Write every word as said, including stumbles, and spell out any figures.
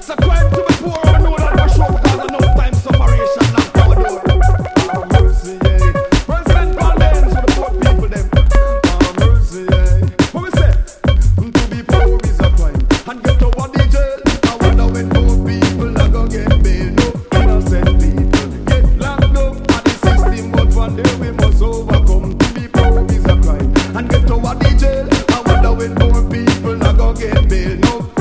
It's a crime to be poor. I know that for sure because I know time separation knock our door. Oh, mercy, yeah. President Pandens for the poor people, them. Oh, mercy, yeah. What we say? To be poor is a crime. And get to what the jail. I wonder when poor people are gonna get bail. No innocent people get locked up at the system, but one day we must overcome. To be poor is a crime. And get to what the jail. I wonder when poor people are gonna get bail. No